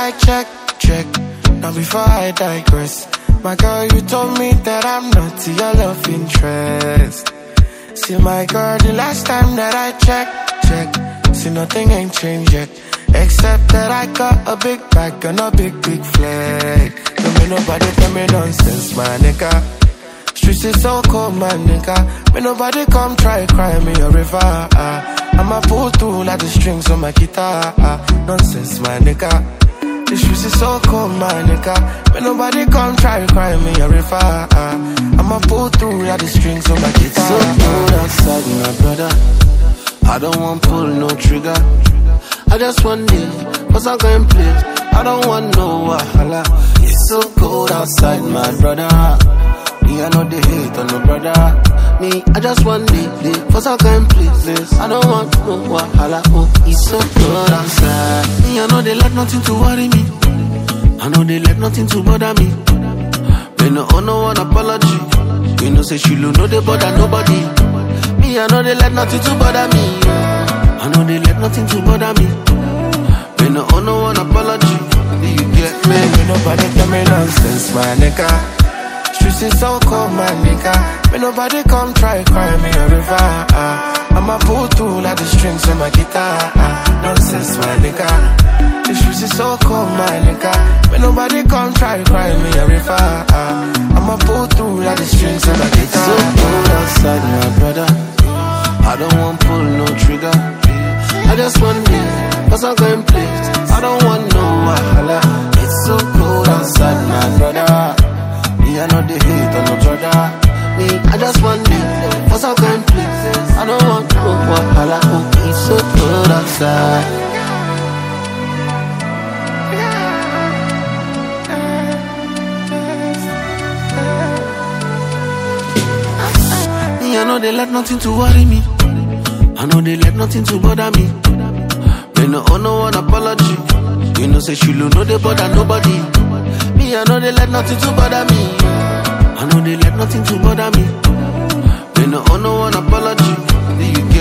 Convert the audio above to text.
I check. Now before I digress, my girl, you told me that I'm not your love interest. See my girl, the last time that I check, see nothing ain't changed yet, except that I got a big bag and a big flag. Don't make nobody tell me nonsense, my nigga. Streets is so cold, my nigga. May nobody come try cry me a river. I'ma pull through like the strings on my guitar. Nonsense, my nigga. The streets is so cold, my nigga. May nobody come try cry me a river. I'ma pull through like the strings on my guitar. It's so cold outside, my brother. I don't want pull no trigger. I just want it, cause I'm going play. I don't want no wahala. It's so cold outside, my brother. Me, I know they hate on no brother. Me, I just want it, cause I can't please. I don't want no wahala. Oh, it's so cold outside. Me, I know they let nothing to worry me. I know they let nothing to bother me. Me no owe no one apology. You know say she no they bother nobody. Me, I know they let nothing to bother me. I know they let nothing to bother me. Me no owe no one apology. You get me? May nobody tell me nonsense, my nigga. Streets is so cold, my nigga. May nobody come try cry me a river. I'ma pull through like the strings on my guitar. Nonsense, my nigga. The streets is so cold, my nigga. May nobody come try cry me a river. I'ma pull through like the strings on my guitar. It's so cold outside, my brother. I don't want pull no trigger. I just want it, cause I'm going play. I don't want no wahala. It's so cold outside, my brother. Me, I know they hate on no brother. Me, I just want it, cause I'm going play. I don't want no wahala. Oh, it's so cold outside. Me, I know they let nothing to worry me. I know they let nothing to bother me. Me no owe no one apology. You know say she no they bother nobody. Me, I know they let nothing to bother me. I know they let nothing to bother me. Me no owe no one apology. You get